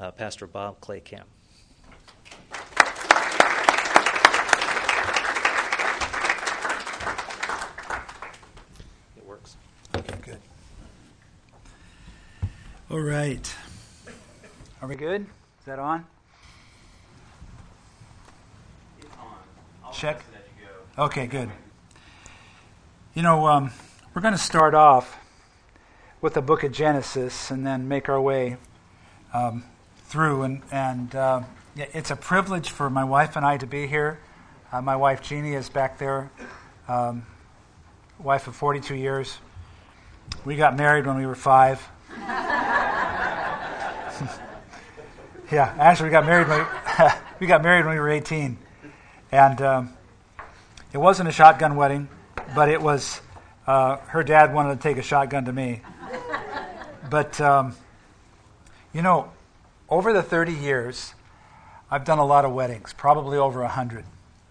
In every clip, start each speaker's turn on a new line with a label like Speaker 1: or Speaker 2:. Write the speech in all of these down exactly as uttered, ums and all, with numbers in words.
Speaker 1: uh, Pastor Bob Claycamp. It works.
Speaker 2: Okay, good. All right. Are we good? Is that on?
Speaker 3: It's on. I'll
Speaker 2: Check.
Speaker 3: press it as you go.
Speaker 2: Okay, good. You know, um, we're going to start off with the book of Genesis and then make our way um, through. And, and uh, it's a privilege for my wife and I to be here. Uh, my wife, Jeannie, is back there, um, wife of forty-two years. We got married when we were five. Yeah, actually, we got married when we, we got married when we were eighteen. And um, it wasn't a shotgun wedding, but it was, uh, her dad wanted to take a shotgun to me. But, um, you know, over the thirty years, I've done a lot of weddings, probably over one hundred.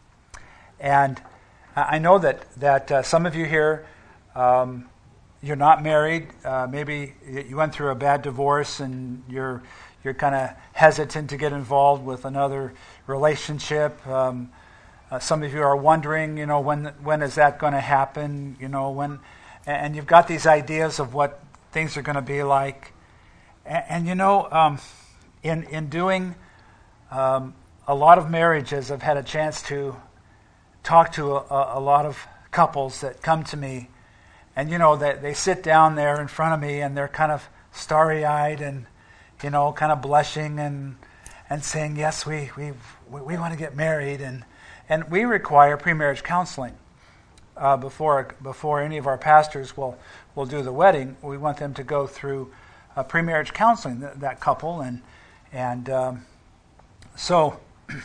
Speaker 2: And I know that, that uh, some of you here, um, you're not married. Uh, maybe you went through a bad divorce and you're you're kind of hesitant to get involved with another relationship. Um, uh, some of you are wondering, you know, when when is that going to happen? You know, when, and you've got these ideas of what things are going to be like. And, and you know, um, in in doing um, a lot of marriages, I've had a chance to talk to a, a lot of couples that come to me, and you know, they they sit down there in front of me and they're kind of starry-eyed and, you know, kind of blushing and and saying, yes, we we we, we want to get married, and and we require pre-marriage counseling uh, before before any of our pastors will will do the wedding. We want them to go through uh, pre-marriage counseling, that, that couple, and and um, so,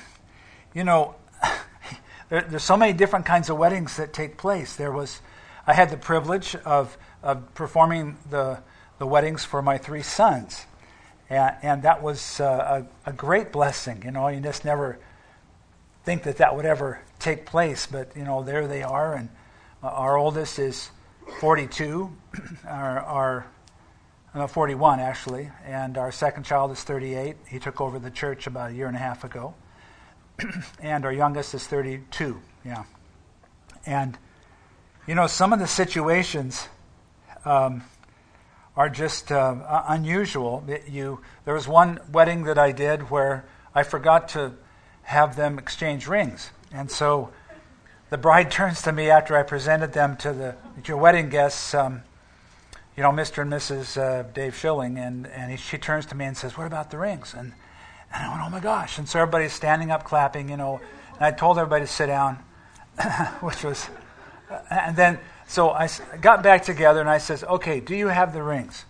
Speaker 2: you know, there, there's so many different kinds of weddings that take place. There was, I had the privilege of of performing the the weddings for my three sons. And, and that was uh, a, a great blessing. You know, you just never think that that would ever take place. But, you know, there they are. And uh, our oldest is forty-two, our, our uh, forty-one, actually. And our second child is thirty-eight. He took over the church about a year and a half ago. And our youngest is thirty-two, yeah. And, you know, some of the situations Um, are just uh, unusual. It, you, there was one wedding that I did where I forgot to have them exchange rings. And so the bride turns to me after I presented them to the your wedding guests, um, you know, Mister and Missus Uh, Dave Schilling, and, and he, she turns to me and says, what about the rings? And, and I went, oh my gosh. And so everybody's standing up clapping, you know, and I told everybody to sit down, which was, and then, so I got back together and I says, okay, do you have the rings?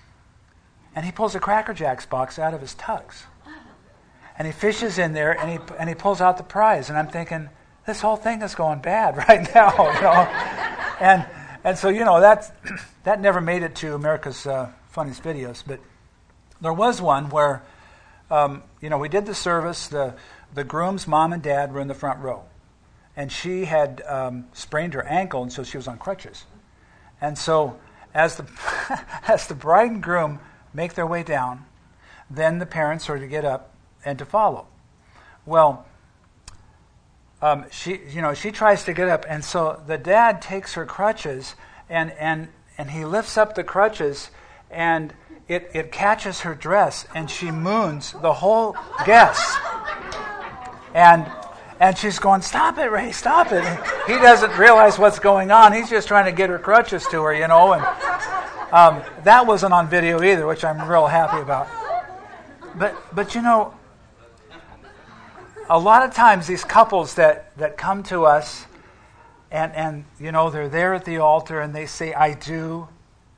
Speaker 2: And he pulls a Cracker Jacks box out of his tux. And he fishes in there and he and he pulls out the prize. And I'm thinking, this whole thing is going bad right now, you know. And and so, you know, that that never made it to America's uh, Funniest Videos. But there was one where, um, you know, we did the service. The, the groom's mom and dad were in the front row. And she had um, sprained her ankle, and so she was on crutches. And so as the as the bride and groom make their way down, then the parents are to get up and to follow. Well, um, she you know she tries to get up, and so the dad takes her crutches and and and he lifts up the crutches, and it it catches her dress, and she moons the whole guest. And And she's going, stop it, Ray, stop it. And he doesn't realize what's going on. He's just trying to get her crutches to her, you know. And um, that wasn't on video either, which I'm real happy about. But, but you know, a lot of times these couples that, that come to us and, and, you know, they're there at the altar and they say, I do.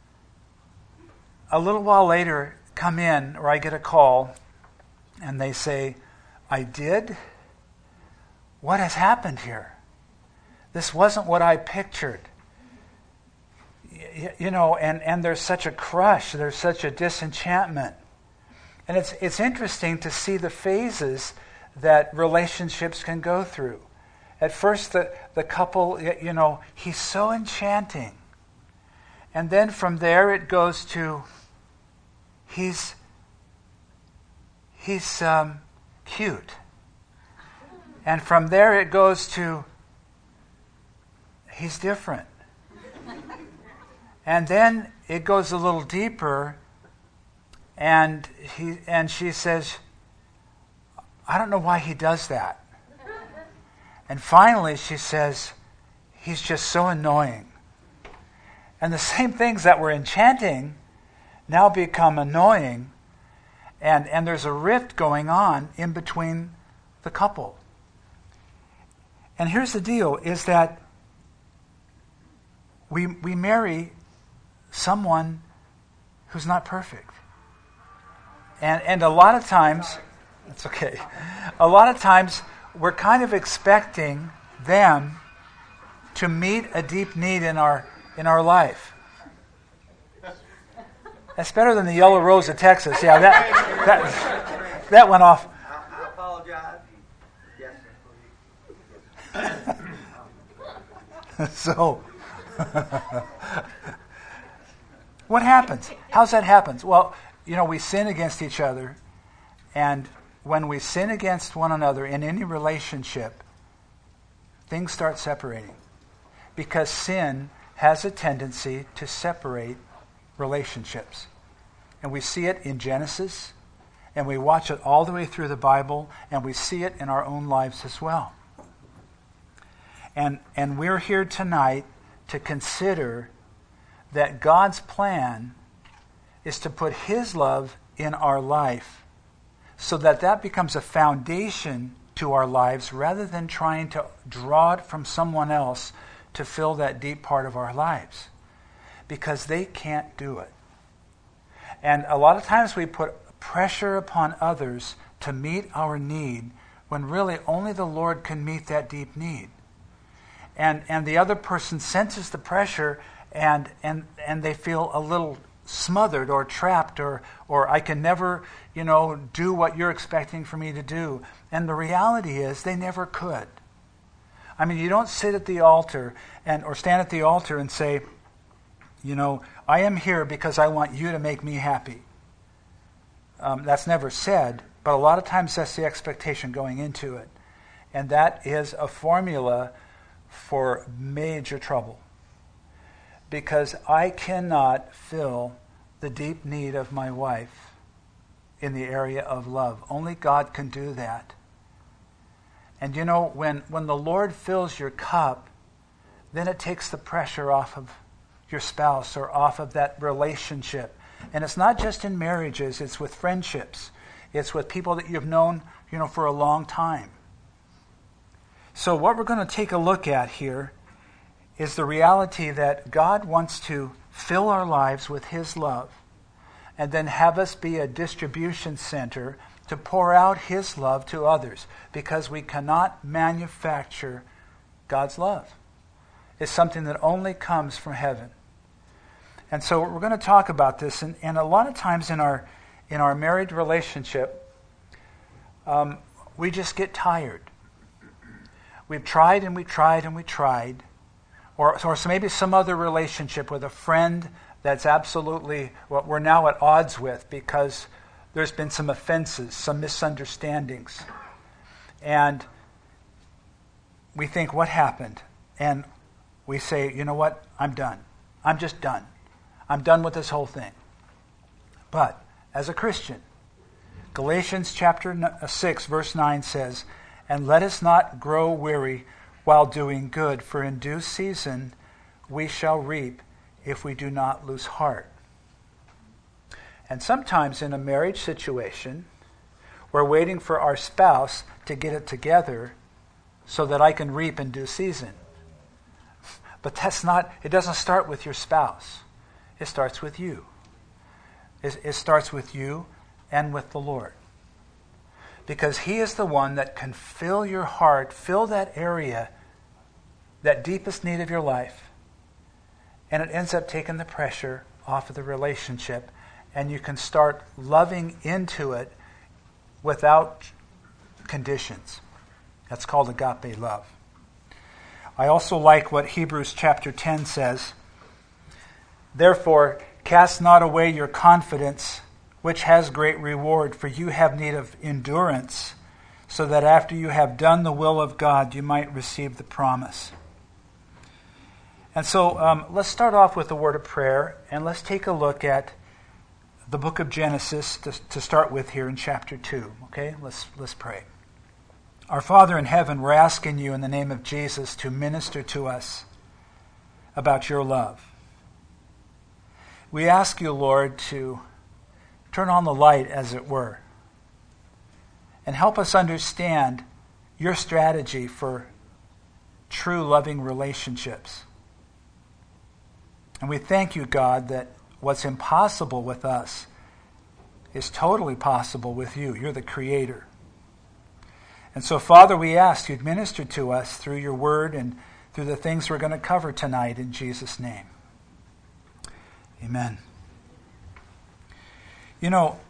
Speaker 2: A little while later, come in, or I get a call, and they say, I did? What has happened here? This wasn't what I pictured. You, you know, and, and there's such a crush, there's such a disenchantment. And it's it's interesting to see the phases that relationships can go through. At first, the, the couple, you know, he's so enchanting. And then from there it goes to, he's he's um, cute. And from there it goes to, he's different. And then it goes a little deeper, and he and she says, I don't know why he does that. And finally she says, he's just so annoying. And the same things that were enchanting now become annoying, and, and there's a rift going on in between the couple. And here's the deal, is that we we marry someone who's not perfect. And and a lot of times, it's okay, a lot of times we're kind of expecting them to meet a deep need in our in our life. That's better than the yellow rose of Texas. Yeah, that that that went off.
Speaker 3: I apologize. Yes,
Speaker 2: So, what happens? How's that happen? Well, you know, we sin against each other, and when we sin against one another in any relationship, things start separating. Because sin has a tendency to separate relationships. And we see it in Genesis, and we watch it all the way through the Bible, and we see it in our own lives as well. And and we're here tonight to consider that God's plan is to put His love in our life so that that becomes a foundation to our lives rather than trying to draw it from someone else to fill that deep part of our lives, because they can't do it. And a lot of times we put pressure upon others to meet our need when really only the Lord can meet that deep need. And and the other person senses the pressure, and and and they feel a little smothered or trapped, or or I can never, you know, do what you're expecting for me to do. And the reality is they never could. I mean, you don't sit at the altar and or stand at the altar and say, you know, I am here because I want you to make me happy. Um, that's never said, but a lot of times that's the expectation going into it. And that is a formula for major trouble. Because I cannot fill the deep need of my wife in the area of love. Only God can do that. And you know, when, when the Lord fills your cup, then it takes the pressure off of your spouse or off of that relationship. And it's not just in marriages, it's with friendships. It's with people that you've known, you know, for a long time. So what we're going to take a look at here is the reality that God wants to fill our lives with His love and then have us be a distribution center to pour out His love to others, because we cannot manufacture God's love. It's something that only comes from heaven. And so we're going to talk about this, and, and a lot of times in our in our married relationship, um, we just get tired. We've tried and we tried and we tried. Or, or so maybe some other relationship with a friend that's absolutely what we're now at odds with because there's been some offenses, some misunderstandings. And we think, what happened? And we say, you know what? I'm done. I'm just done. I'm done with this whole thing. But as a Christian, Galatians chapter six, verse nine says, and let us not grow weary while doing good, for in due season we shall reap if we do not lose heart. And sometimes in a marriage situation, we're waiting for our spouse to get it together so that I can reap in due season. But that's not, it doesn't start with your spouse. It starts with you. It, it starts with you and with the Lord. Because He is the one that can fill your heart, fill that area, that deepest need of your life. And it ends up taking the pressure off of the relationship. And you can start loving into it without conditions. That's called agape love. I also like what Hebrews chapter ten says. Therefore, cast not away your confidence, which has great reward, for you have need of endurance, so that after you have done the will of God, you might receive the promise. And so um, let's start off with a word of prayer, and let's take a look at the book of Genesis to, to start with here in chapter two. Okay, let's let's pray. Our Father in heaven, we're asking you in the name of Jesus to minister to us about your love. We ask you, Lord, to turn on the light, as it were, and help us understand your strategy for true loving relationships. And we thank you, God, that what's impossible with us is totally possible with you. You're the Creator. And so, Father, we ask you to minister to us through your word and through the things we're going to cover tonight in Jesus' name. Amen. You know,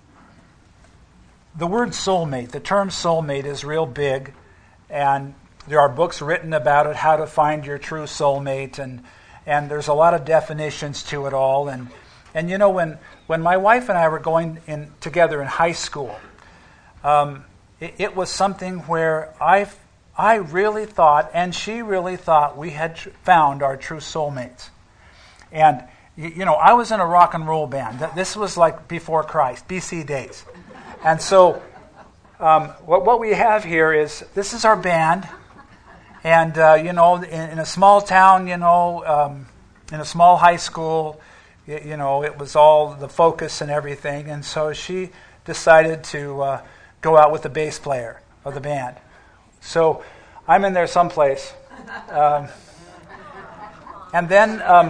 Speaker 2: the word soulmate, the term soulmate is real big, and there are books written about it, how to find your true soulmate, and and there's a lot of definitions to it all. And and you know, when, when my wife and I were going in together in high school, um, it, it was something where I I really thought, and she really thought, we had tr- found our true soulmates. And you know, I was in a rock and roll band. This was like before Christ, B C days. And so um, what, what we have here is, this is our band. And, uh, you know, in, in a small town, you know, um, in a small high school, you, you know, it was all the focus and everything. And so she decided to uh, go out with the bass player of the band. So I'm in there someplace. Um, and then... Um,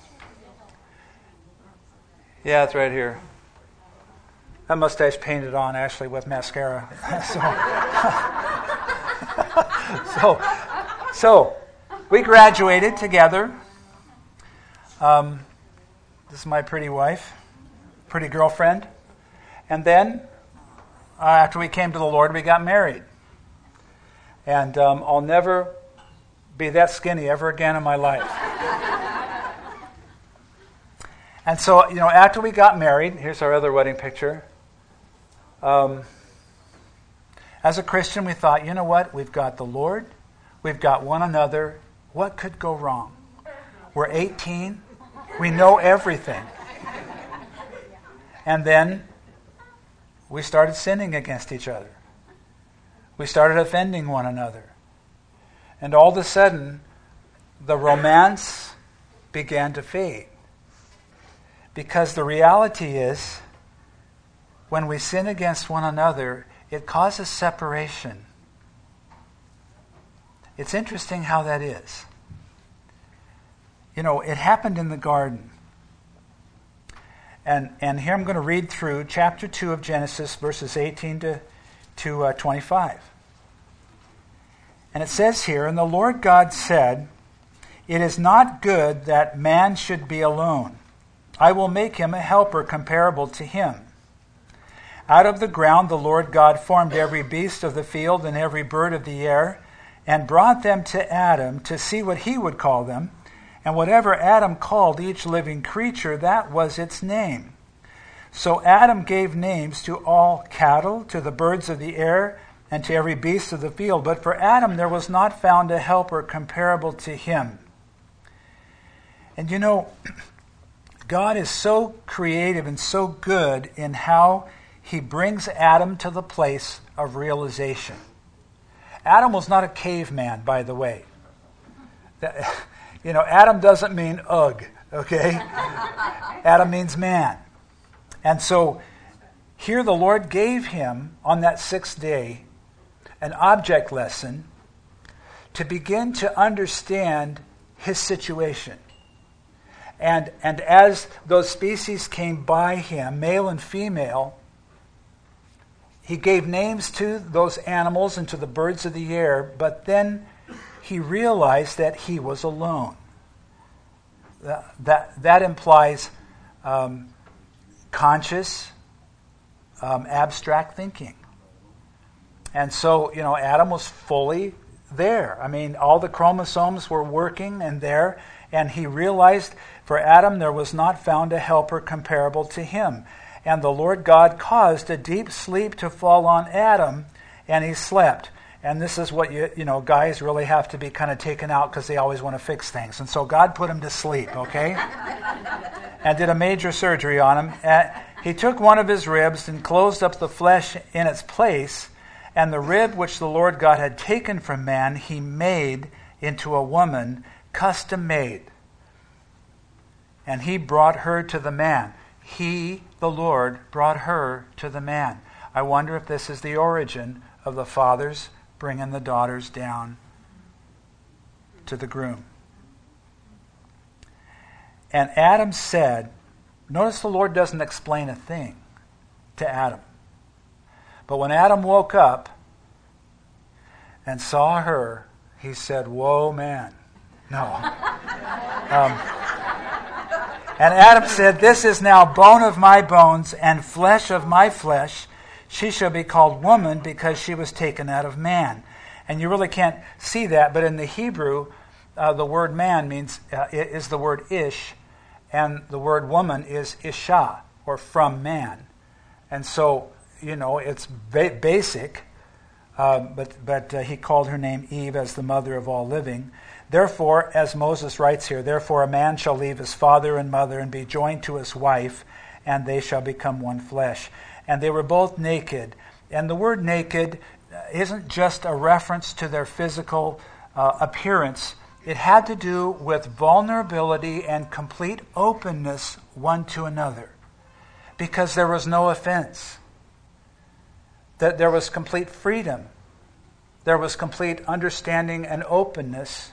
Speaker 2: Yeah, it's right here. That mustache painted on, actually, with mascara. so, so, so, we graduated together. Um, this is my pretty wife, pretty girlfriend. And then, uh, after we came to the Lord, we got married. And um, I'll never be that skinny ever again in my life. And so, you know, after we got married, here's our other wedding picture. Um, as a Christian, we thought, you know what? We've got the Lord. We've got one another. What could go wrong? We're eighteen. We know everything. And then we started sinning against each other. We started offending one another. And all of a sudden, the romance began to fade. Because the reality is, when we sin against one another, it causes separation. It's interesting how that is. You know, it happened in the garden. And and here I'm going to read through chapter two of Genesis, verses eighteen to, to uh, twenty-five. And it says here, "And the Lord God said, 'It is not good that man should be alone. I will make him a helper comparable to him.' Out of the ground the Lord God formed every beast of the field and every bird of the air, and brought them to Adam to see what he would call them. And whatever Adam called each living creature, that was its name. So Adam gave names to all cattle, to the birds of the air, and to every beast of the field. But for Adam there was not found a helper comparable to him." And you know, God is so creative and so good in how he brings Adam to the place of realization. Adam was not a caveman, by the way. You know, Adam doesn't mean ugh, okay? Adam means man. And so here the Lord gave him, on that sixth day, an object lesson to begin to understand his situation. And and as those species came by him, male and female, he gave names to those animals and to the birds of the air, but then he realized that he was alone. That, that, that implies um, conscious, um, abstract thinking. And so, you know, Adam was fully there. I mean, all the chromosomes were working and there, and he realized for Adam there was not found a helper comparable to him. And the Lord God caused a deep sleep to fall on Adam, and he slept. And this is what, you you know, guys really have to be kind of taken out because they always want to fix things. And so God put him to sleep, okay? And did a major surgery on him. And he took one of his ribs and closed up the flesh in its place, and the rib which the Lord God had taken from man, he made into a woman, custom made. And he brought her to the man. He, the Lord, brought her to the man. I wonder if this is the origin of the fathers bringing the daughters down to the groom. And Adam said, notice the Lord doesn't explain a thing to Adam. But when Adam woke up and saw her, he said, "Whoa, man." No. Um, and Adam said, "This is now bone of my bones and flesh of my flesh. She shall be called woman because she was taken out of man." And you really can't see that, but in the Hebrew, uh, the word man means uh, is the word ish, and the word woman is isha, or from man. And so, you know, it's ba- basic, uh, but but uh, he called her name Eve as the mother of all living. Therefore, as Moses writes here, therefore a man shall leave his father and mother and be joined to his wife, and they shall become one flesh. And they were both naked. And the word naked isn't just a reference to their physical uh, appearance. It had to do with vulnerability and complete openness one to another, because there was no offense. That there was complete freedom. There was complete understanding and openness,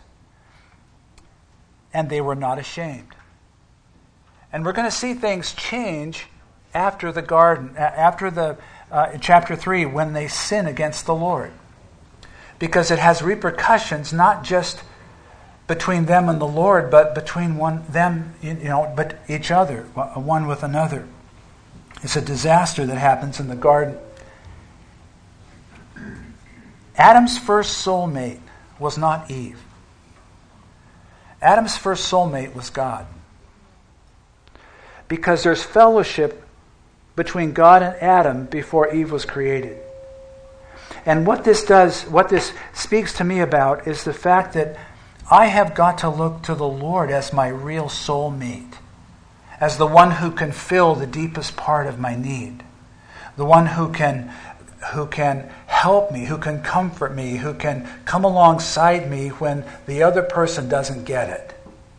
Speaker 2: and they were not ashamed. And we're going to see things change after the garden, after the uh, chapter three, when they sin against the Lord, because it has repercussions not just between them and the Lord, but between one them, you know, but each other, one with another. It's a disaster that happens in the garden. Adam's first soulmate was not Eve. Adam's first soulmate was God. Because there's fellowship between God and Adam before Eve was created. And what this does, what this speaks to me about, is the fact that I have got to look to the Lord as my real soulmate, as the one who can fill the deepest part of my need, the one who can who can help me, who can comfort me, who can come alongside me when the other person doesn't get it.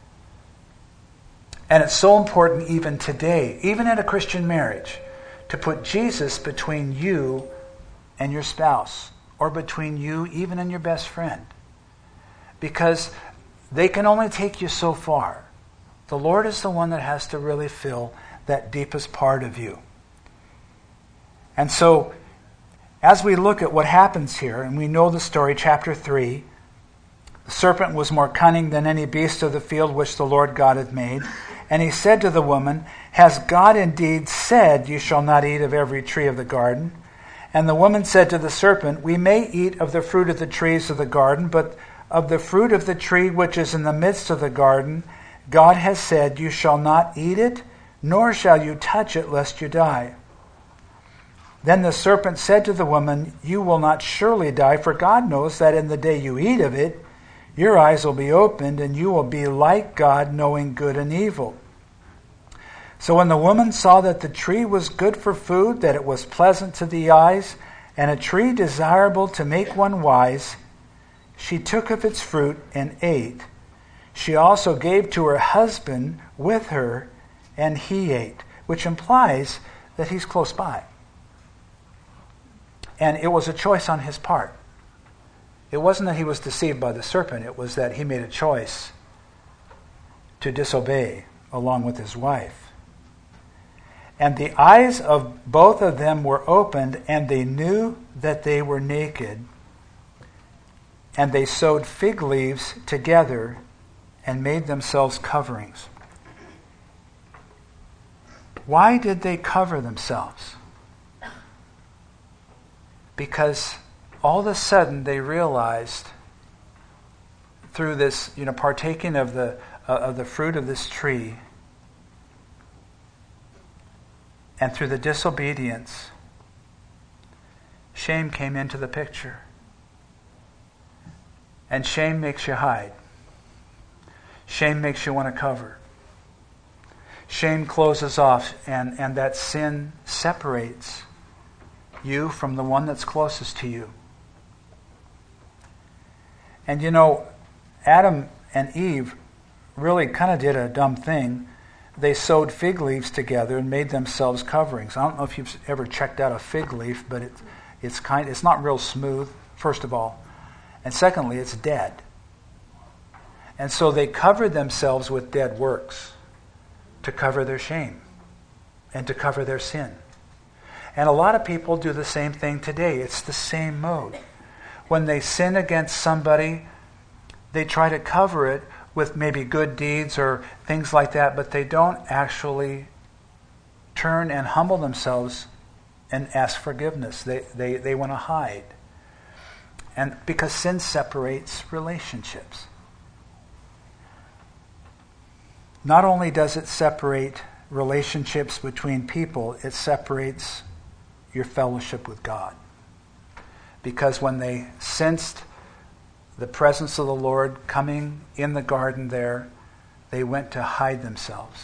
Speaker 2: And it's so important even today, even in a Christian marriage, to put Jesus between you and your spouse, or between you even and your best friend. Because they can only take you so far. The Lord is the one that has to really fill that deepest part of you. And so, as we look at what happens here, and we know the story, chapter three, the serpent was more cunning than any beast of the field which the Lord God had made. And he said to the woman, "Has God indeed said, you shall not eat of every tree of the garden?" And the woman said to the serpent, "We may eat of the fruit of the trees of the garden, but of the fruit of the tree which is in the midst of the garden, God has said, you shall not eat it, nor shall you touch it, lest you die." Then the serpent said to the woman, "You will not surely die, for God knows that in the day you eat of it, your eyes will be opened, and you will be like God, knowing good and evil." So when the woman saw that the tree was good for food, that it was pleasant to the eyes, and a tree desirable to make one wise, she took of its fruit and ate. She also gave to her husband with her, and he ate, which implies that he's close by. And it was a choice on his part. It wasn't that he was deceived by the serpent. It was that he made a choice to disobey along with his wife. And the eyes of both of them were opened, and they knew that they were naked. And they sewed fig leaves together and made themselves coverings. Why did they cover themselves? Because all of a sudden they realized through this, you know, partaking of the uh, of the fruit of this tree And through the disobedience, shame came into the picture. And shame makes you hide. Shame makes you want to cover. Shame closes off, and, and that sin separates you from the one that's closest to you. And you know, Adam and Eve really kind of did a dumb thing. They sewed fig leaves together and made themselves coverings. I don't know if you've ever checked out a fig leaf, but it, it's kind it's not real smooth, first of all. And secondly, it's dead. And so they covered themselves with dead works to cover their shame and to cover their sin. And a lot of people do the same thing today. It's the same mode. When they sin against somebody, they try to cover it with maybe good deeds or things like that, but they don't actually turn and humble themselves and ask forgiveness. They, they, they want to hide. And because sin separates relationships. Not only does it separate relationships between people, it separates your fellowship with God. Because when they sensed the presence of the Lord coming in the garden there, they went to hide themselves.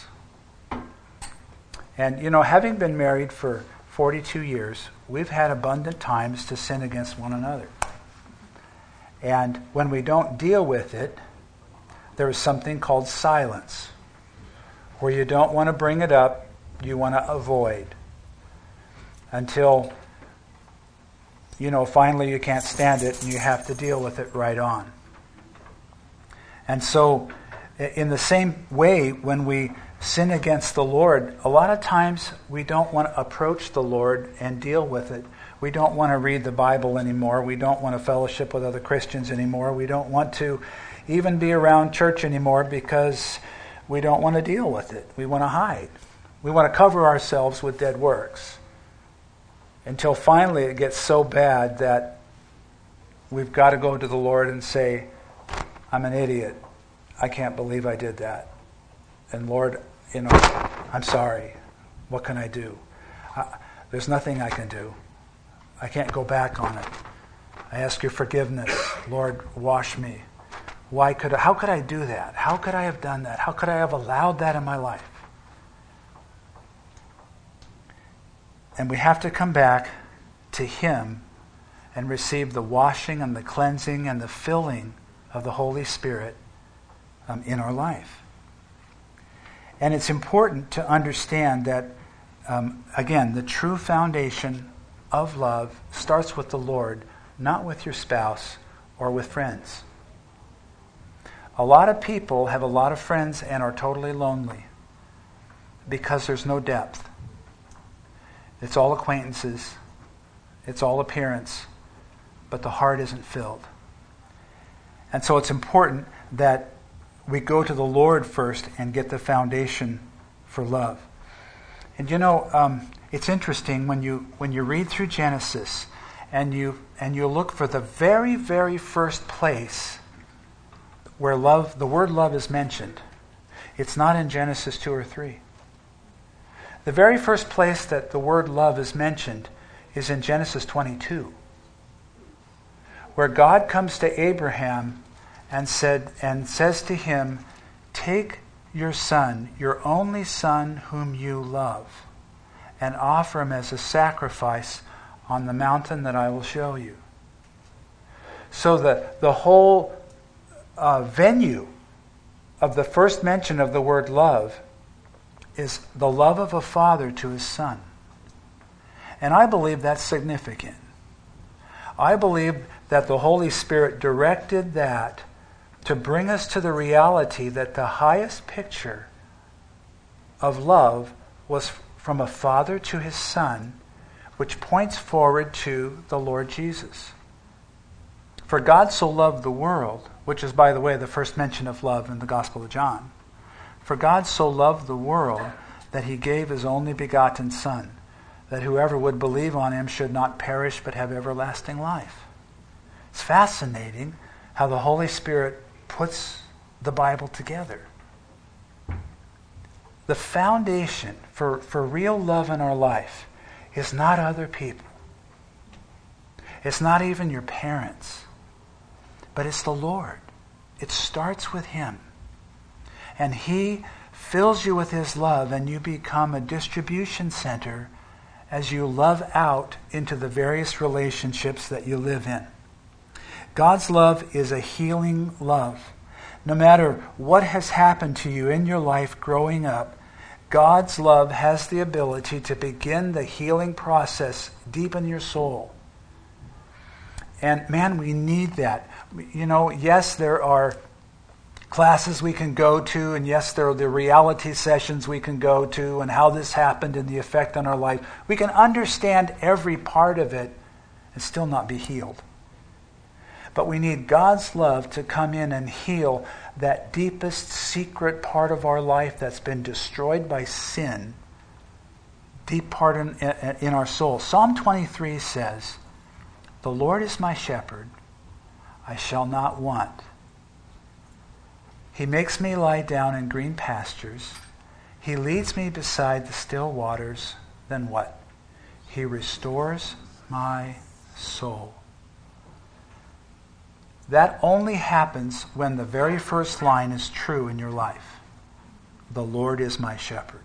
Speaker 2: And, you know, having been married for forty-two years, we've had abundant times to sin against one another. And when we don't deal with it, there is something called silence, where you don't want to bring it up, you want to avoid. Until, you know, finally you can't stand it and you have to deal with it right on. And so, in the same way, when we sin against the Lord, a lot of times we don't want to approach the Lord and deal with it. We don't want to read the Bible anymore. We don't want to fellowship with other Christians anymore. We don't want to even be around church anymore because we don't want to deal with it. We want to hide. We want to cover ourselves with dead works. Until finally it gets so bad that we've got to go to the Lord and say, I'm an idiot. I can't believe I did that. And Lord, you know, I'm sorry. What can I do? Uh, there's nothing I can do. I can't go back on it. I ask your forgiveness. Lord, wash me. Why could I, how could I do that? How could I have done that? How could I have allowed that in my life? And we have to come back to Him and receive the washing and the cleansing and the filling of the Holy Spirit um, in our life. And it's important to understand that, um, again, the true foundation of love starts with the Lord, not with your spouse or with friends. A lot of people have a lot of friends and are totally lonely because there's no depth. It's all acquaintances. It's all appearance. But the heart isn't filled. And so it's important that we go to the Lord first and get the foundation for love. And you know, um, it's interesting when you when you read through Genesis and you and you look for the very, very first place where love, the word love is mentioned. It's not in Genesis two or three. The very first place that the word love is mentioned is in Genesis twenty-two, where God comes to Abraham and said and says to him, "Take your son, your only son whom you love, and offer him as a sacrifice on the mountain that I will show you." So the, the whole uh, venue of the first mention of the word love is the love of a father to his son. And I believe that's significant. I believe that the Holy Spirit directed that to bring us to the reality that the highest picture of love was from a father to his son, which points forward to the Lord Jesus. For God so loved the world, which is, by the way, the first mention of love in the Gospel of John. For God so loved the world that He gave His only begotten Son, that whoever would believe on Him should not perish but have everlasting life. It's fascinating how the Holy Spirit puts the Bible together. the foundation for, for real love in our life is not other people. It's not even your parents. But it's the Lord. It starts with Him. And He fills you with His love, and you become a distribution center as you love out into the various relationships that you live in. God's love is a healing love. No matter what has happened to you in your life growing up, God's love has the ability to begin the healing process deep in your soul. And man, we need that. You know, yes, there are classes we can go to, and yes, there are the reality sessions we can go to, and how this happened and the effect on our life. We can understand every part of it and still not be healed. But we need God's love to come in and heal that deepest secret part of our life that's been destroyed by sin, deep part in, in our soul. Psalm twenty-three says, "The Lord is my shepherd, I shall not want. He makes me lie down in green pastures. He leads me beside the still waters." Then what? "He restores my soul." That only happens when the very first line is true in your life. The Lord is my shepherd.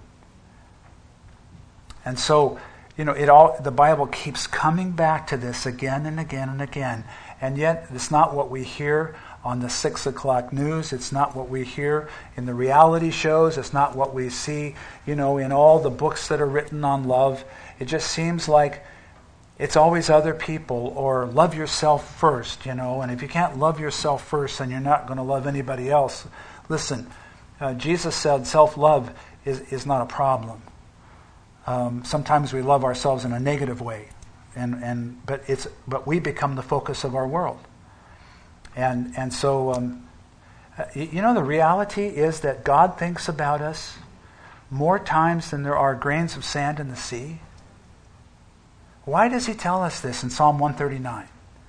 Speaker 2: And so, you know, it all the Bible keeps coming back to this again and again and again. And yet, it's not what we hear on the six o'clock news. It's not what we hear in the reality shows. It's not what we see, you know, in all the books that are written on love. It just seems like it's always other people, or love yourself first, you know. And if you can't love yourself first, then you're not going to love anybody else. Listen, uh, Jesus said self-love is, is not a problem. Um, sometimes we love ourselves in a negative way, and, and but it's but we become the focus of our world. And and so, um, you know, the reality is that God thinks about us more times than there are grains of sand in the sea. Why does He tell us this in Psalm one thirty-nine?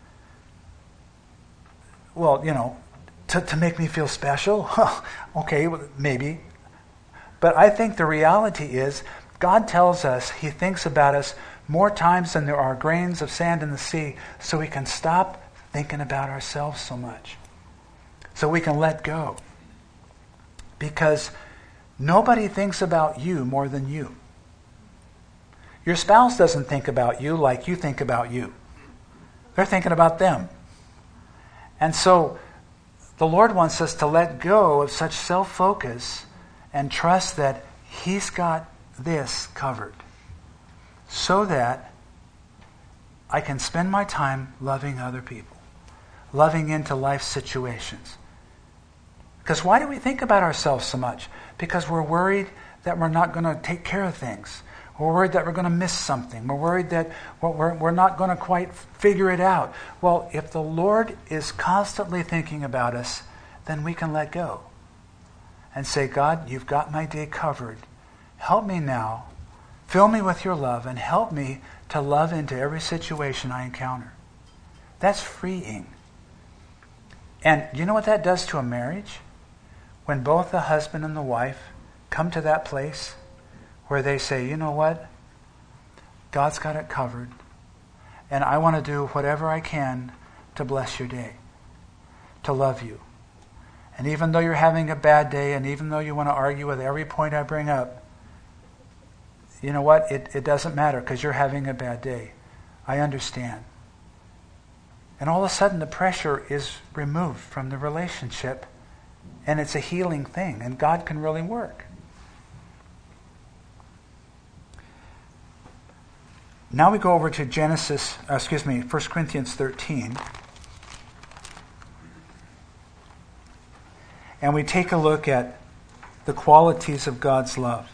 Speaker 2: Well, you know, to, to make me feel special? Okay, well, maybe. But I think the reality is God tells us He thinks about us more times than there are grains of sand in the sea, so we can stop thinking about ourselves so much. So we can let go. Because nobody thinks about you more than you. Your spouse doesn't think about you like you think about you. They're thinking about them. And so the Lord wants us to let go of such self-focus and trust that He's got this covered, so that I can spend my time loving other people, loving into life situations. Because why do we think about ourselves so much? Because we're worried that we're not going to take care of things. We're worried that we're going to miss something. We're worried that we're, we're not going to quite figure it out. Well, if the Lord is constantly thinking about us, then we can let go and say, God, you've got my day covered. Help me now. Fill me with your love and help me to love into every situation I encounter. That's freeing. And you know what that does to a marriage? When both the husband and the wife come to that place where they say, you know what? God's got it covered. And I want to do whatever I can to bless your day, to love you. And even though you're having a bad day, and even though you want to argue with every point I bring up, you know what? It, it doesn't matter because you're having a bad day. I understand. And all of a sudden the pressure is removed from the relationship, and it's a healing thing, and God can really work. Now we go over to Genesis, uh, excuse me, First Corinthians thirteen. And we take a look at the qualities of God's love.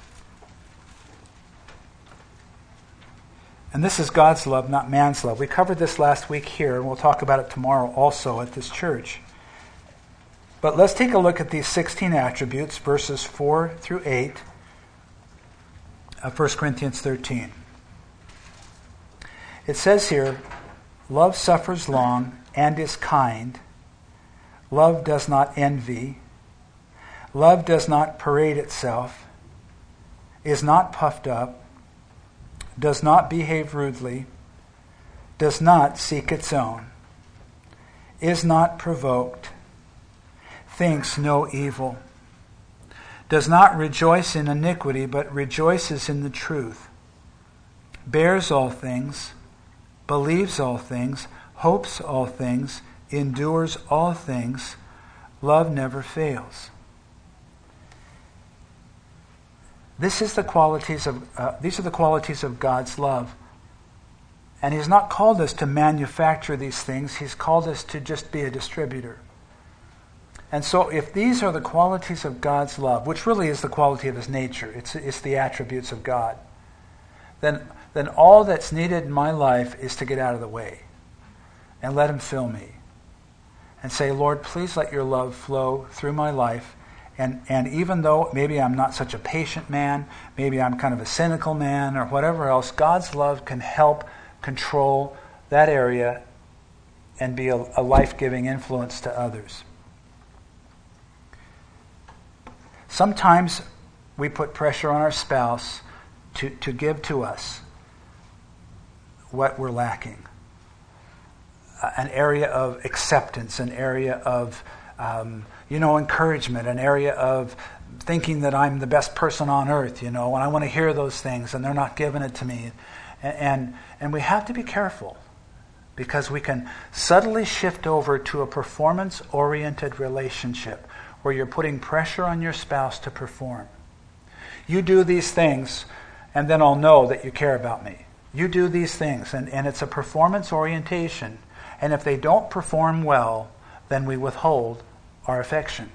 Speaker 2: And this is God's love, not man's love. We covered this last week here, and we'll talk about it tomorrow also at this church. But let's take a look at these sixteen attributes, verses four through eight of First Corinthians thirteen. It says here, love suffers long and is kind. Love does not envy. Love does not parade itself. is not puffed up, does not behave rudely, does not seek its own, is not provoked, thinks no evil, does not rejoice in iniquity, but rejoices in the truth, bears all things, believes all things, hopes all things, endures all things. Love never fails. This is the qualities of uh, these are the qualities of God's love. And He's not called us to manufacture these things. He's called us to just be a distributor. And so if these are the qualities of God's love, which really is the quality of His nature, it's, it's the attributes of God, then, then all that's needed in my life is to get out of the way and let Him fill me. And say, Lord, please let your love flow through my life. And, and even though maybe I'm not such a patient man, maybe I'm kind of a cynical man or whatever else, God's love can help control that area and be a, a life-giving influence to others. Sometimes we put pressure on our spouse to, to give to us what we're lacking. Uh, an area of acceptance, an area of um, you know, encouragement, an area of thinking that I'm the best person on earth, you know, and I want to hear those things and they're not giving it to me. And, and, and we have to be careful because we can subtly shift over to a performance-oriented relationship where you're putting pressure on your spouse to perform. You do these things and then I'll know that you care about me. You do these things and, and it's a performance orientation. And if they don't perform well, then we withhold our affection.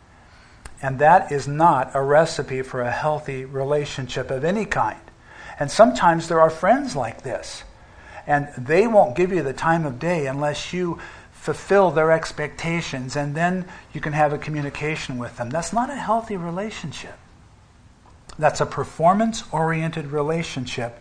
Speaker 2: And that is not a recipe for a healthy relationship of any kind. And sometimes there are friends like this. And they won't give you the time of day unless you fulfill their expectations, and then you can have a communication with them. That's not a healthy relationship. That's a performance-oriented relationship.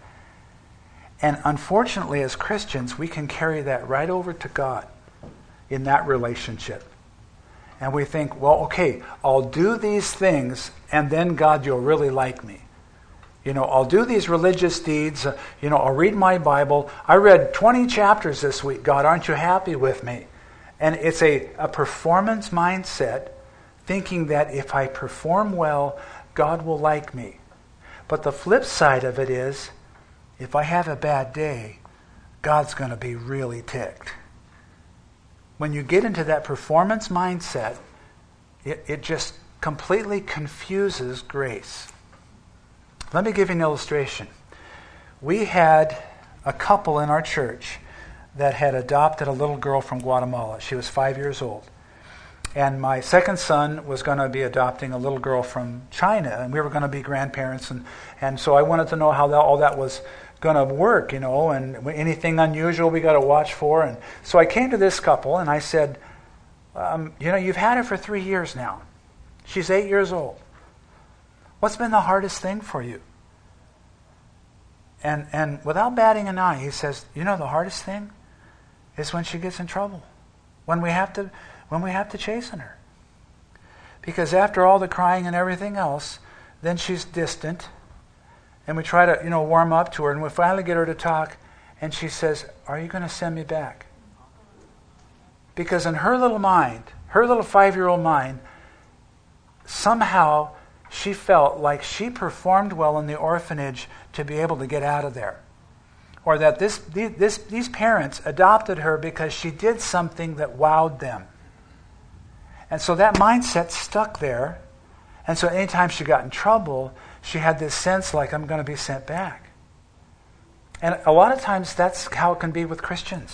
Speaker 2: And unfortunately, as Christians, we can carry that right over to God in that relationship. And we think, well, okay, I'll do these things, and then God, you'll really like me. You know, I'll do these religious deeds. Uh, you know, I'll read my Bible. I read twenty chapters this week. God, aren't you happy with me? And it's a, a performance mindset, thinking that if I perform well, God will like me. But the flip side of it is, if I have a bad day, God's going to be really ticked. When you get into that performance mindset, it, it just completely confuses grace. Let me give you an illustration. We had a couple in our church that had adopted a little girl from Guatemala. She was five years old. And my second son was going to be adopting a little girl from China, and we were going to be grandparents. And, and so I wanted to know how that, all that was going to work, you know, and anything unusual we got to watch for. And so I came to this couple, and I said, um, you know, you've had her for three years now. She's eight years old. What's been the hardest thing for you? And and without batting an eye, he says, you know, the hardest thing is when she gets in trouble, when we have to when we have to chasten her. Because after all the crying and everything else, then she's distant, and we try to, you know, warm up to her, and we finally get her to talk, and she says, are you going to send me back? Because in her little mind, her little five-year-old mind, somehow she felt like she performed well in the orphanage to be able to get out of there. Or that this, this, these parents adopted her because she did something that wowed them. And so that mindset stuck there. And so anytime she got in trouble, she had this sense like, I'm going to be sent back. And a lot of times that's how it can be with Christians.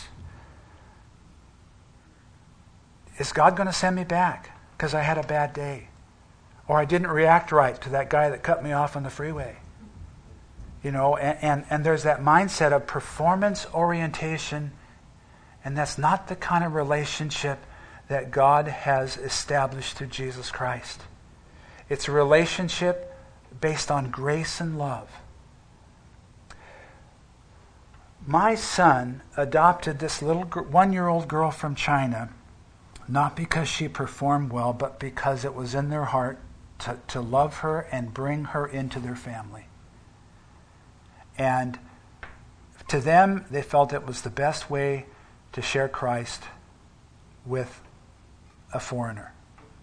Speaker 2: Is God going to send me back because I had a bad day? Or I didn't react right to that guy that cut me off on the freeway. You know, and, and, and there's that mindset of performance orientation, and that's not the kind of relationship that God has established through Jesus Christ. It's a relationship based on grace and love. My son adopted this little one-year-old girl from China, not because she performed well, but because it was in their heart to, to love her and bring her into their family. And to them, they felt it was the best way to share Christ with a foreigner.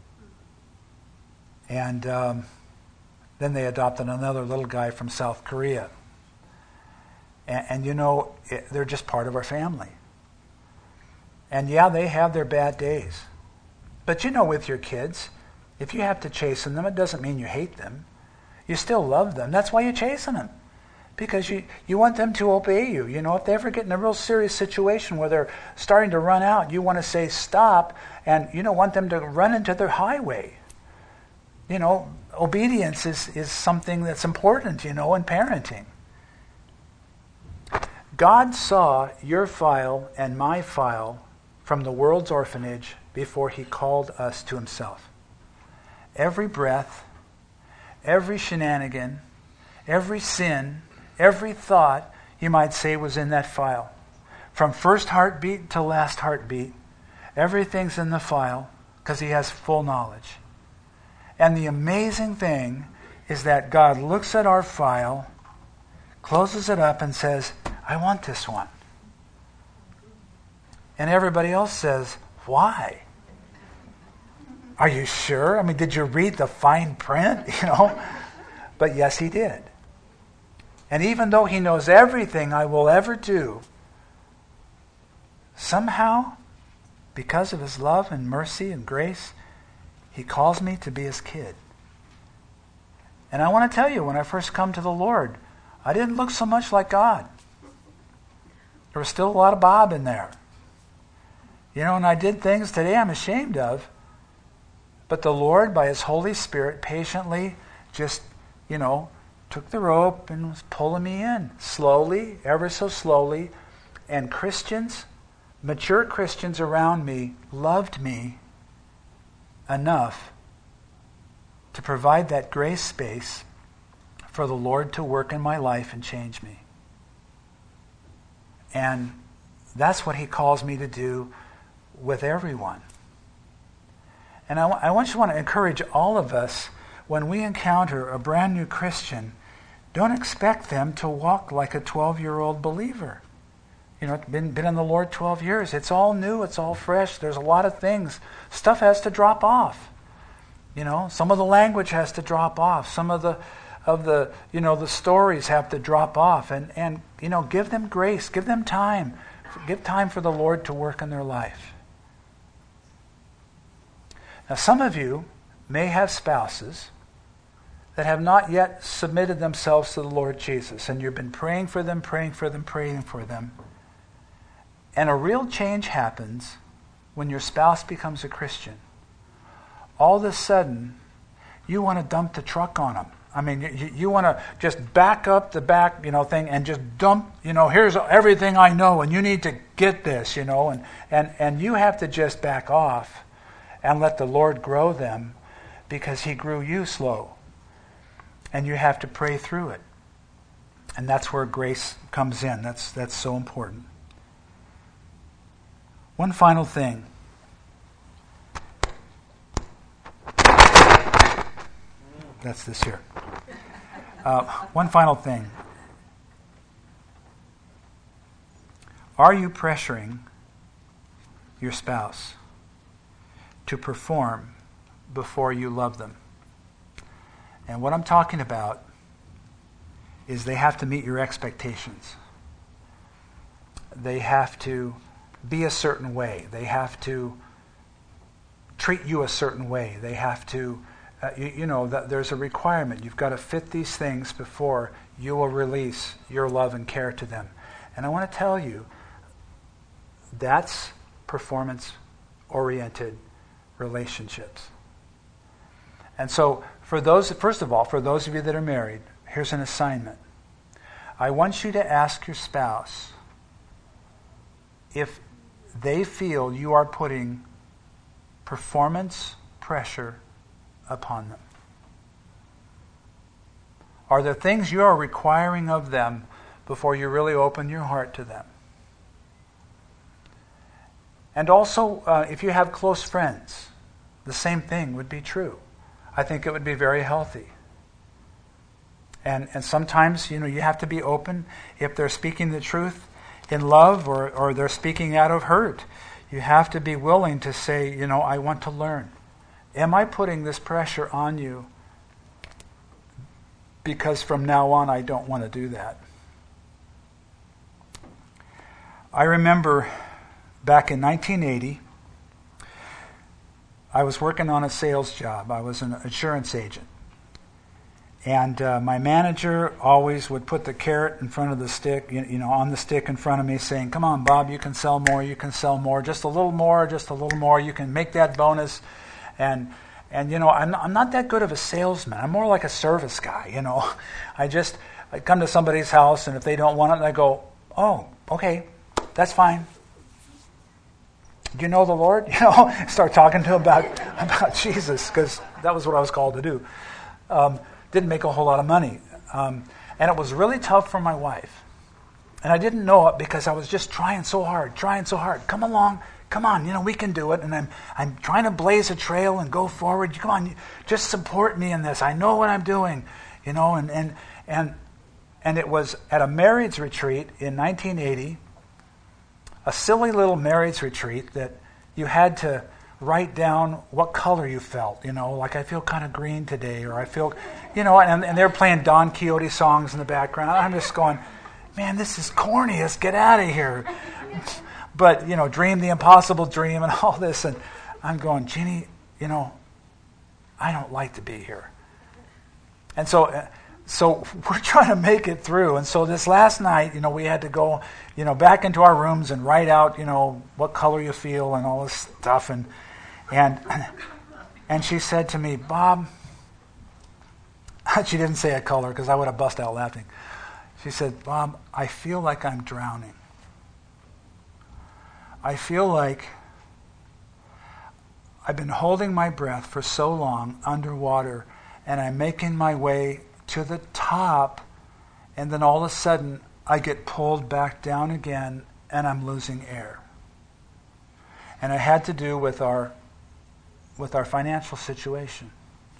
Speaker 2: And um, then they adopted another little guy from South Korea. And, and you know, it, they're just part of our family. And yeah, they have their bad days. But you know, with your kids, if you have to chasten them, it doesn't mean you hate them. You still love them. That's why you chasten them. Because you, you want them to obey you. You know, if they ever get in a real serious situation where they're starting to run out, you want to say stop, and you don't want them to run into their highway. You know, obedience is, is something that's important, you know, in parenting. God saw your file and my file from the world's orphanage before he called us to himself. Every breath, every shenanigan, every sin, every thought, you might say, was in that file. From first heartbeat to last heartbeat, everything's in the file because he has full knowledge. And the amazing thing is that God looks at our file, closes it up and says, I want this one. And everybody else says, why? Are you sure? I mean, did you read the fine print? You know? But yes, he did. And even though he knows everything I will ever do, somehow, because of his love and mercy and grace, he calls me to be his kid. And I want to tell you, when I first come to the Lord, I didn't look so much like God. There was still a lot of Bob in there. You know, and I did things today I'm ashamed of. But the Lord, by his Holy Spirit, patiently just, you know, took the rope and was pulling me in. Slowly, ever so slowly. And Christians, mature Christians around me, loved me enough to provide that grace space for the Lord to work in my life and change me. And that's what he calls me to do with everyone. And I, w- I just want to encourage all of us, when we encounter a brand new Christian, don't expect them to walk like a twelve-year-old believer. You know, been been in the Lord twelve years. It's all new. It's all fresh. There's a lot of things. Stuff has to drop off. You know, some of the language has to drop off. Some of the of the you know the stories have to drop off. And and you know, give them grace. Give them time. Give time for the Lord to work in their life. Now, some of you may have spouses that have not yet submitted themselves to the Lord Jesus, and you've been praying for them, praying for them, praying for them. And a real change happens when your spouse becomes a Christian. All of a sudden, you want to dump the truck on them. I mean, you, you want to just back up the back, you know, thing and just dump, you know, here's everything I know, and you need to get this, you know, and, and, and you have to just back off and let the Lord grow them because he grew you slow. And you have to pray through it. And that's where grace comes in. That's that's so important. One final thing. That's this here. Uh, one final thing. Are you pressuring your spouse to perform before you love them? And what I'm talking about is they have to meet your expectations. They have to be a certain way. They have to treat you a certain way. They have to, uh, you, you know, that there's a requirement. You've got to fit these things before you will release your love and care to them. And I want to tell you, that's performance-oriented relationships. And so, for those, first of all, for those of you that are married, here's an assignment. I want you to ask your spouse if they feel you are putting performance pressure upon them. Are there things you are requiring of them before you really open your heart to them? And also, uh, if you have close friends, the same thing would be true. I think it would be very healthy. And and sometimes, you know, you have to be open. If they're speaking the truth in love, or, or they're speaking out of hurt, you have to be willing to say, you know, I want to learn. Am I putting this pressure on you because from now on I don't want to do that? I remember back in nineteen eighty, I was working on a sales job. I was an insurance agent. And uh, my manager always would put the carrot in front of the stick, you, you know, on the stick in front of me, saying, come on, Bob, you can sell more, you can sell more, just a little more, just a little more, you can make that bonus. And, and you know, I'm, I'm not that good of a salesman. I'm more like a service guy, you know. I just, I come to somebody's house, and if they don't want it, I go, oh, okay, that's fine. Do you know the Lord? You know, start talking to him about, about Jesus, because that was what I was called to do. Um, Didn't make a whole lot of money. Um, and it was really tough for my wife. And I didn't know it because I was just trying so hard, trying so hard. Come along, come on, you know, we can do it. And I'm I'm trying to blaze a trail and go forward. Come on, just support me in this. I know what I'm doing, you know. And and and, and it was at a marriage retreat in nineteen eighty, a silly little marriage retreat that you had to write down what color you felt, you know, like I feel kind of green today, or I feel, you know, and, and they're playing Don Quixote songs in the background. I'm just going, man, this is corny. Let's get out of here. But, you know, dream the impossible dream and all this. And I'm going, Jeannie, you know, I don't like to be here. And so, so we're trying to make it through. And so this last night, you know, we had to go, you know, back into our rooms and write out, you know, what color you feel and all this stuff. And And and she said to me, Bob, she didn't say a color because I would have bust out laughing. She said, Bob, I feel like I'm drowning. I feel like I've been holding my breath for so long underwater, and I'm making my way to the top, and then all of a sudden I get pulled back down again, and I'm losing air. And it had to do with our with our financial situation.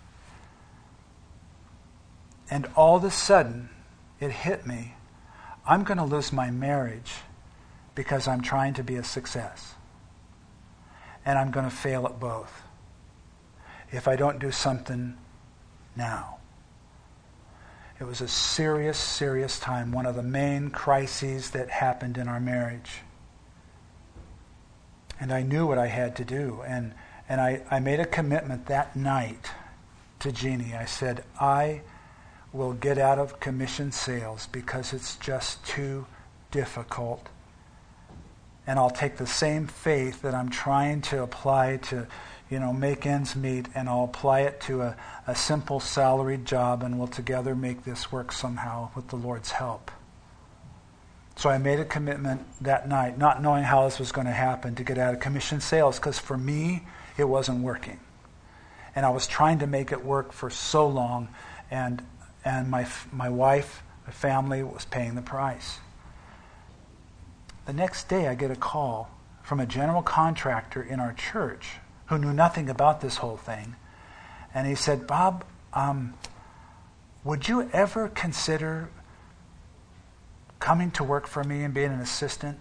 Speaker 2: And all of a sudden, it hit me, I'm going to lose my marriage because I'm trying to be a success. And I'm going to fail at both if I don't do something now. It was a serious, serious time, one of the main crises that happened in our marriage. And I knew what I had to do. And And I, I made a commitment that night to Jeannie. I said, I will get out of commission sales because it's just too difficult. And I'll take the same faith that I'm trying to apply to, you know, make ends meet, and I'll apply it to a, a simple salaried job, and we'll together make this work somehow with the Lord's help. So I made a commitment that night, not knowing how this was going to happen, to get out of commission sales, because for me, it wasn't working. And I was trying to make it work for so long, and and my my wife, my family was paying the price. The next day I get a call from a general contractor in our church who knew nothing about this whole thing. And he said, Bob, um, would you ever consider coming to work for me and being an assistant?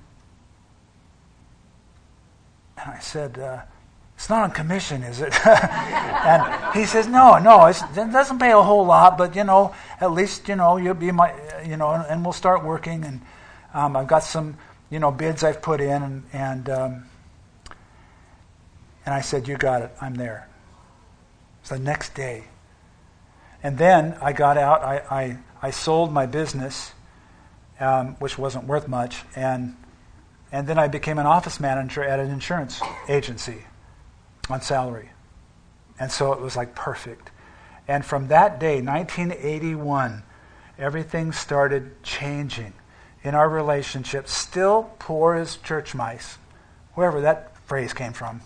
Speaker 2: And I said, uh, it's not on commission, is it? And he says, no, no, it's, it doesn't pay a whole lot, but, you know, at least, you know, you'll be my, you know, and, and we'll start working. And um, I've got some, you know, bids I've put in, and and, um, and I said, you got it, I'm there. It's the next day. And then I got out, I, I, I sold my business, um, which wasn't worth much, and and then I became an office manager at an insurance agency on salary. And so it was like perfect. And from that day, nineteen eighty-one, everything started changing in our relationship. Still poor as church mice, wherever that phrase came from.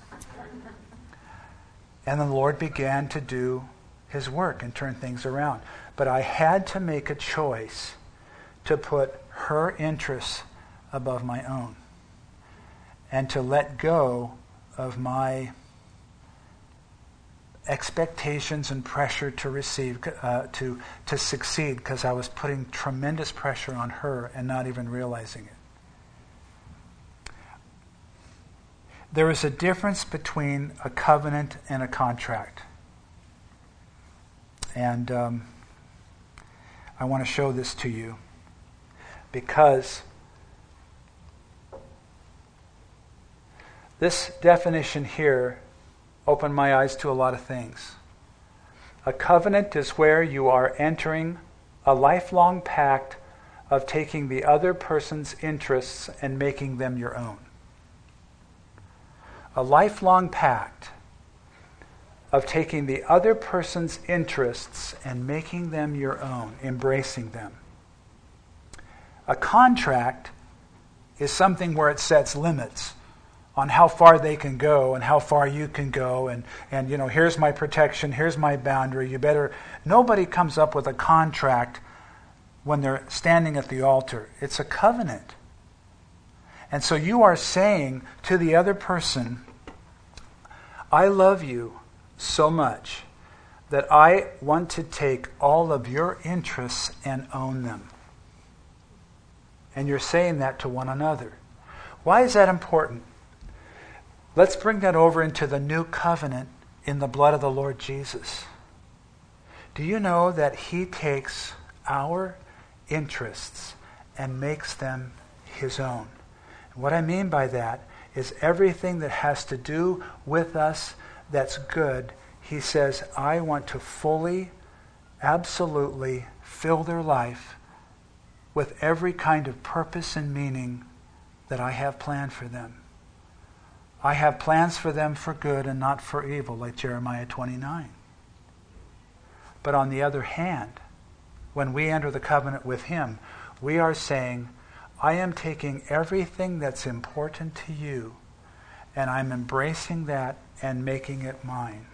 Speaker 2: And the Lord began to do his work and turn things around. But I had to make a choice to put her interests above my own, and to let go of my expectations and pressure to receive, uh, to, to succeed, because I was putting tremendous pressure on her and not even realizing it. There is a difference between a covenant and a contract. And um, I want to show this to you because this definition here opened my eyes to a lot of things. A covenant is where you are entering a lifelong pact of taking the other person's interests and making them your own. A lifelong pact of taking the other person's interests and making them your own, embracing them. A contract is something where it sets limits on how far they can go and how far you can go, and, and you know, here's my protection, here's my boundary, you better... Nobody comes up with a contract when they're standing at the altar. It's a covenant. And so you are saying to the other person, I love you so much that I want to take all of your interests and own them. And you're saying that to one another. Why is that important? Let's bring that over into the new covenant in the blood of the Lord Jesus. Do you know that He takes our interests and makes them His own? And what I mean by that is everything that has to do with us that's good, He says, I want to fully, absolutely fill their life with every kind of purpose and meaning that I have planned for them. I have plans for them for good and not for evil, like Jeremiah twenty-nine. But on the other hand, when we enter the covenant with Him, we are saying, I am taking everything that's important to you and I'm embracing that and making it mine.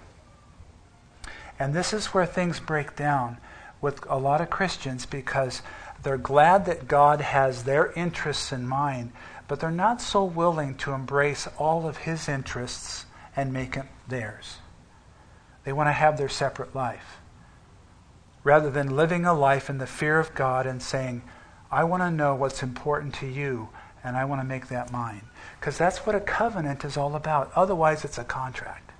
Speaker 2: And this is where things break down with a lot of Christians, because they're glad that God has their interests in mind, but they're not so willing to embrace all of His interests and make it theirs. They want to have their separate life, rather than living a life in the fear of God and saying, I want to know what's important to you, and I want to make that mine. Because that's what a covenant is all about. Otherwise, it's a contract.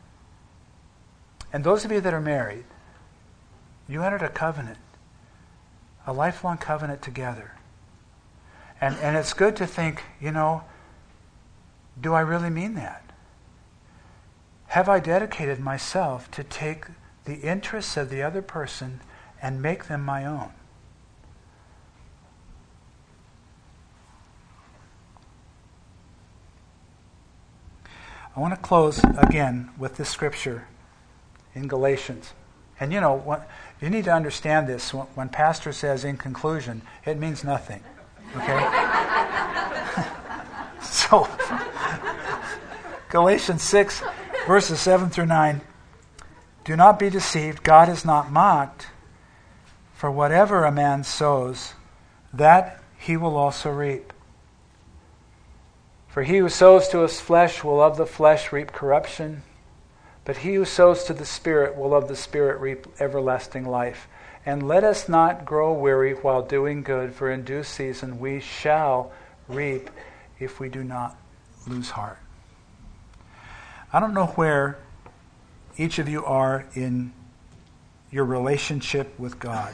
Speaker 2: And those of you that are married, you entered a covenant, a lifelong covenant together. And, and it's good to think, you know, do I really mean that? Have I dedicated myself to take the interests of the other person and make them my own? I want to close again with this scripture in Galatians. And you know, what, you need to understand this. When, when pastor says in conclusion, it means nothing. Okay? So, Galatians six, verses seven through nine. Do not be deceived. God is not mocked. For whatever a man sows, that he will also reap. For he who sows to his flesh will of the flesh reap corruption, but he who sows to the Spirit will of the Spirit reap everlasting life. And let us not grow weary while doing good, for in due season we shall reap if we do not lose heart. I don't know where each of you are in your relationship with God.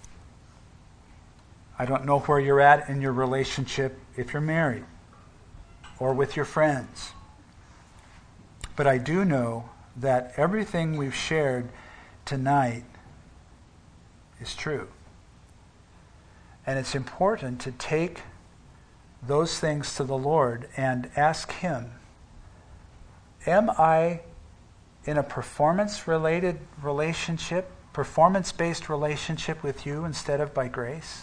Speaker 2: I don't know where you're at in your relationship if you're married or with your friends. But I do know that everything we've shared tonight is true. And it's important to take those things to the Lord and ask Him, am I in a performance-related relationship, performance-based relationship with you instead of by grace?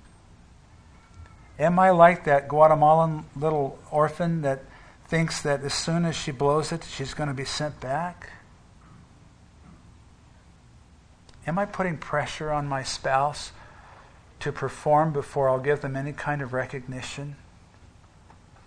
Speaker 2: Am I like that Guatemalan little orphan that thinks that as soon as she blows it, she's going to be sent back? Am I putting pressure on my spouse to perform before I'll give them any kind of recognition?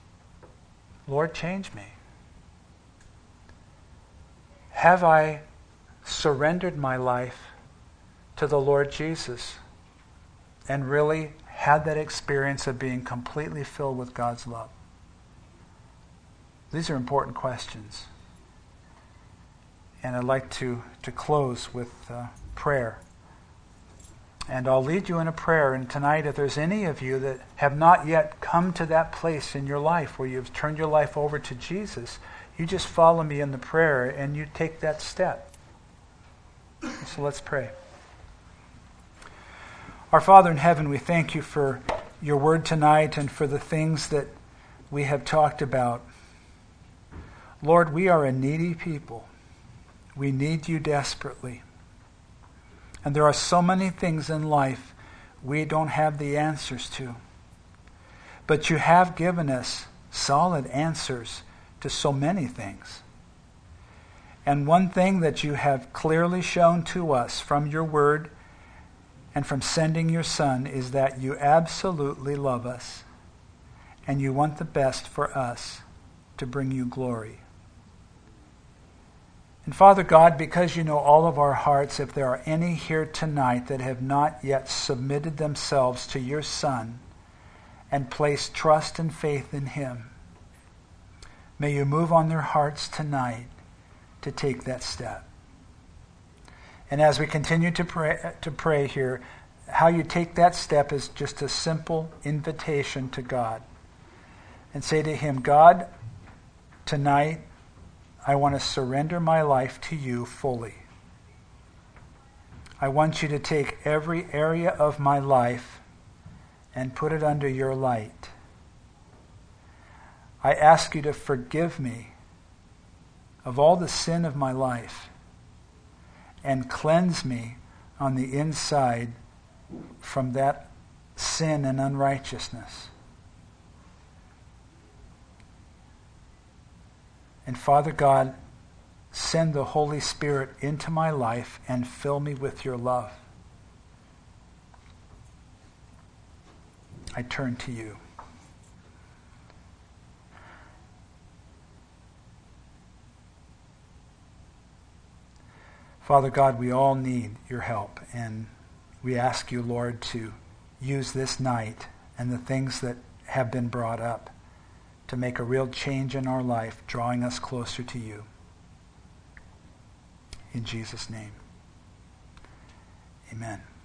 Speaker 2: Lord, change me. Have I surrendered my life to the Lord Jesus and really had that experience of being completely filled with God's love? These are important questions. And I'd like to, to close with uh, prayer. And I'll lead you in a prayer. And tonight, if there's any of you that have not yet come to that place in your life where you've turned your life over to Jesus, you just follow me in the prayer and you take that step. So let's pray. Our Father in heaven, we thank you for your word tonight and for the things that we have talked about. Lord, we are a needy people. We need you desperately. And there are so many things in life we don't have the answers to. But you have given us solid answers to so many things. And one thing that you have clearly shown to us from your word and from sending your Son is that you absolutely love us and you want the best for us to bring you glory. And Father God, because you know all of our hearts, if there are any here tonight that have not yet submitted themselves to your Son and placed trust and faith in him, may you move on their hearts tonight to take that step. And as we continue to pray, to pray here, how you take that step is just a simple invitation to God. And say to him, God, tonight I want to surrender my life to you fully. I want you to take every area of my life and put it under your light. I ask you to forgive me of all the sin of my life and cleanse me on the inside from that sin and unrighteousness. And Father God, send the Holy Spirit into my life and fill me with your love. I turn to you. Father God, we all need your help, and we ask you, Lord, to use this night and the things that have been brought up to make a real change in our life, drawing us closer to you. In Jesus' name, amen.